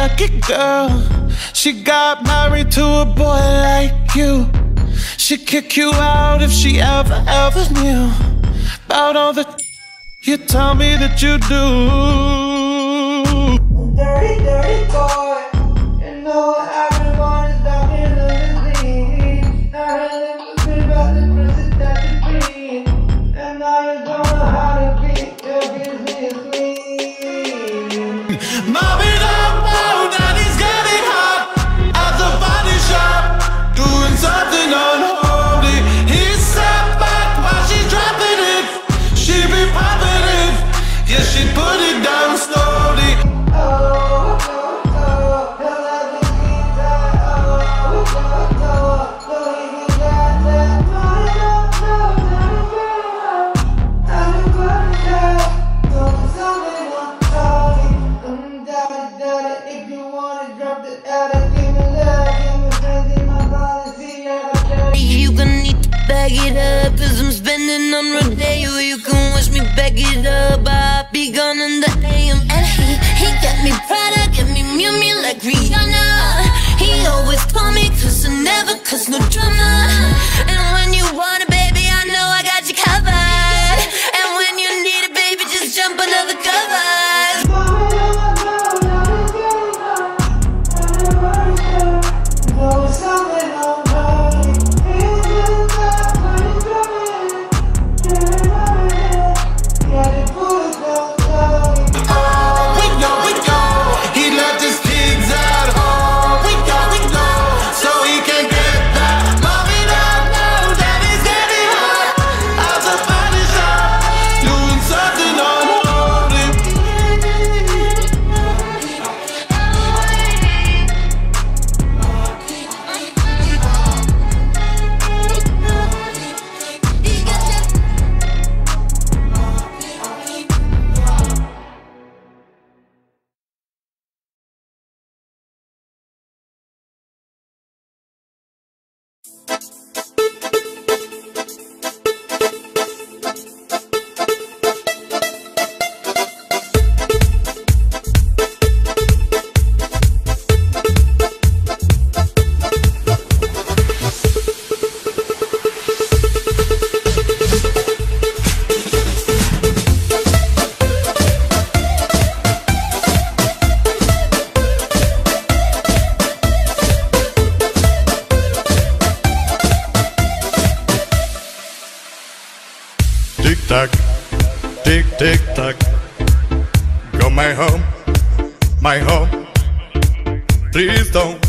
lucky girl. She got married to a boy like you. She'd kick you out if she ever knew about all the you tell me that you do. Dirty, dirty boy. You know what everyone is talking to the scene. I heard it was about the princess that you be. And now you don't know how to be. Your business is clean. Mommy don't know daddy's getting hot at the body shop, doing something unholy. He sat back while she's dropping it. She be popping it, yeah, she put it down slowly. You gonna need to bag it up, cause I'm spending on Rodeo. You can wish me back it up, I'll be gone in the AM. And he got me Prada, got me Miu Miu like Rihanna. He always call me cause I never cause no drama. And when you want it, baby, I know I got you covered. And when you need it, baby, just jump under the covers. Tick tock, tick tick tock. Go my home, my home. Please don't